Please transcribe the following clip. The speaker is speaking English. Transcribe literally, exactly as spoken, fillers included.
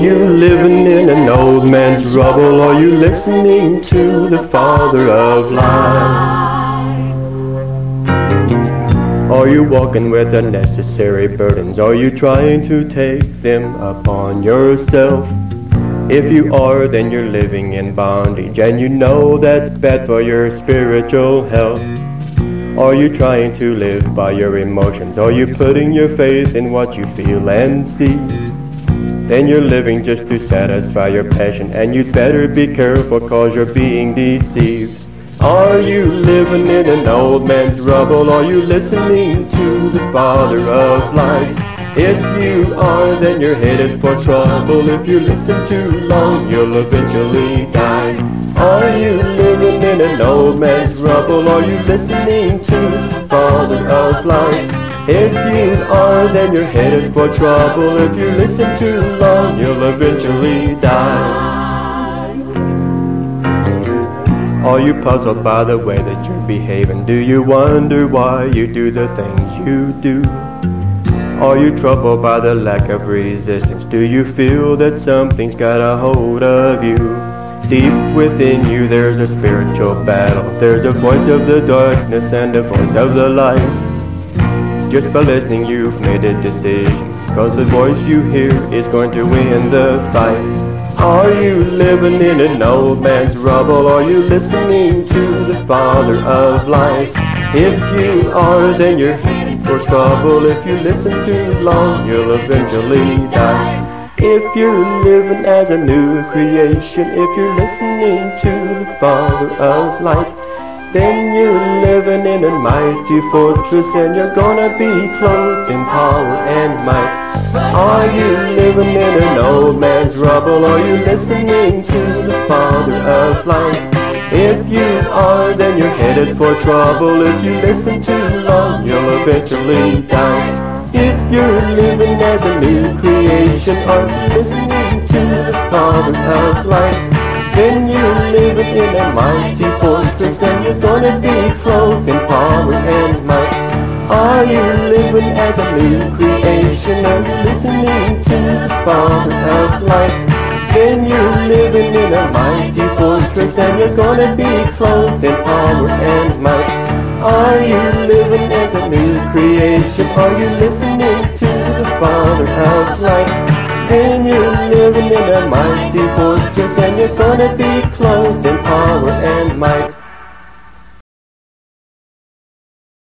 you living in an old man's rubble? Are you listening to the Father of life? Are you walking with unnecessary burdens? Are you trying to take them upon yourself? If you are, then you're living in bondage, and you know that's bad for your spiritual health. Are you trying to live by your emotions? Are you putting your faith in what you feel and see? Then you're living just to satisfy your passion, and you'd better be careful, cause you're being deceived. Are you living in an old man's rubble? Are you listening to the Father of lies? If you are, then you're headed for trouble. If you listen too long, you'll eventually die. Are you living in an old man's rubble? Are you listening to the Father of lies? If you are, then you're headed for trouble. If you listen too long, you'll eventually die. Are you puzzled by the way that you're behaving? Do you wonder why you do the things you do? Are you troubled by the lack of resistance? Do you feel that something's got a hold of you? Deep within you there's a spiritual battle. There's a voice of the darkness and a voice of the light. Just by listening you've made a decision, cause the voice you hear is going to win the fight. Are you living in an old man's rubble? Are you listening to the Father of lies? If you are, then you're headed for trouble. If you listen too long, you'll eventually die. If you're living as a new creation, if you're listening to the Father of light, then you're living in a mighty fortress, and you're gonna be clothed in power and might. Are you living in an old man's rubble? Are you listening to the Father of light? If you are, then you're headed for trouble. If you listen too long, you'll eventually die. If you're living as a new creation, are you listening to the Father of light? Then you're living in a mighty fortress, and you're gonna be clothed in power and might. Are you living as a new creation? Are you listening to the Father of light? Then you're living in a mighty fortress, and you're gonna be clothed in power and might. Are you living as a new creation? Are you listening to the Father of light? Then you're living in a mighty fortress, and you're gonna be clothed in power and might.